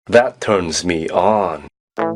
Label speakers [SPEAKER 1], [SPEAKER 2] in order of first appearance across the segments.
[SPEAKER 1] That turns me on.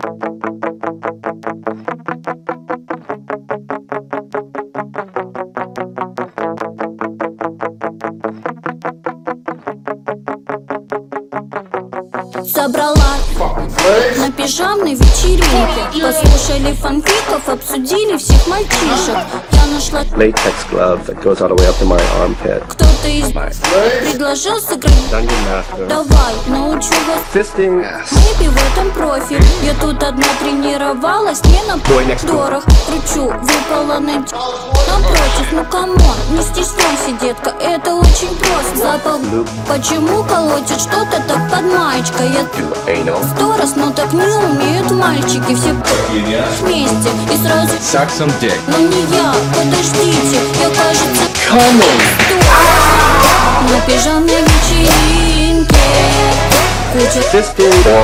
[SPEAKER 2] Собрала на пижамной вечеринке, послушали фанфиков, обсудили всех мальчишек. Я нашла
[SPEAKER 1] Latex glove that goes all the way up to my armpit.
[SPEAKER 2] кто-то из предложил сыграть.
[SPEAKER 1] Dungeon Master.
[SPEAKER 2] Давай, научу вас.
[SPEAKER 1] Fisting.
[SPEAKER 2] Maybe в этом профи. Я тут одна тренировалась, не на дорог. Кручу, выпала напротив. Ну камон, не стесняйся, детка, это очень просто. Запах, почему колотит что-то так под маечкой? Я сто раз, но так не умеют мальчики. Все вместе и сразу
[SPEAKER 3] Suck some dick.
[SPEAKER 2] но не я, подождите, я, кажется,
[SPEAKER 1] Come on.
[SPEAKER 2] на пижамной вечеринке куча,
[SPEAKER 1] Fisting for $300.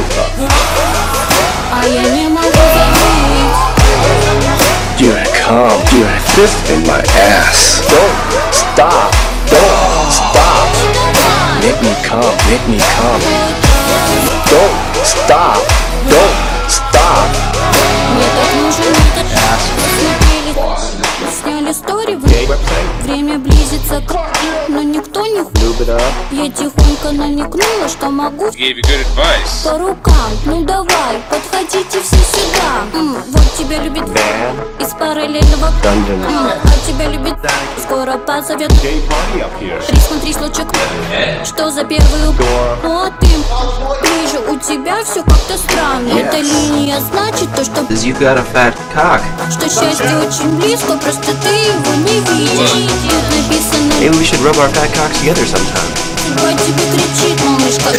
[SPEAKER 2] а я не могу забыть.
[SPEAKER 1] You're a come. You're a fist in my ass. Don't stop. Don't stop. Make me come. Make me come. Don't stop. Don't stop.
[SPEAKER 2] Мне так нужен этот смотрели, сняли стори, время близится к, но никто не
[SPEAKER 1] Lube it up.
[SPEAKER 2] Я тихонько намекнула, что могу
[SPEAKER 3] Gave you good advice.
[SPEAKER 2] по рукам. Ну давай, подходите все сюда. Вот тебя любит
[SPEAKER 1] Van.
[SPEAKER 2] из параллельного
[SPEAKER 1] Dungeon.
[SPEAKER 2] а тебя любит скоро позовет. Присмотрись лучше, что за первый ну а ты ближе, у тебя все как-то странно. Эта линия значит то, что
[SPEAKER 4] You got a fat cock.
[SPEAKER 2] счастье очень близко, просто ты его не видишь. Тут написано,
[SPEAKER 4] Maybe we should rub our fat cocks together sometime.
[SPEAKER 2] судьба тебе кричит, малышка.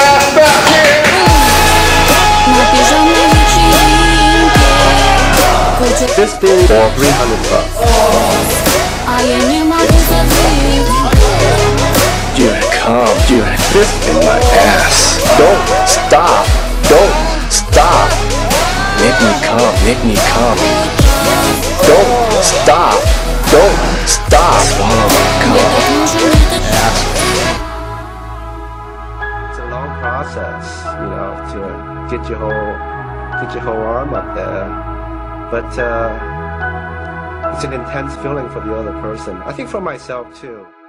[SPEAKER 2] На пижамной вечеринке куча,
[SPEAKER 1] Fisting for $300.
[SPEAKER 2] а я не могу забыть.
[SPEAKER 1] You're a come. You're a fist in my ass. Don't stop. Don't stop. Make me come. Make me come. Don't stop. Don't stop. Swallow my
[SPEAKER 2] Мне
[SPEAKER 1] cum.
[SPEAKER 2] так нужен этот
[SPEAKER 1] It's a long process, to get your whole arm up there. But it's an intense feeling for the other person. I think for myself too.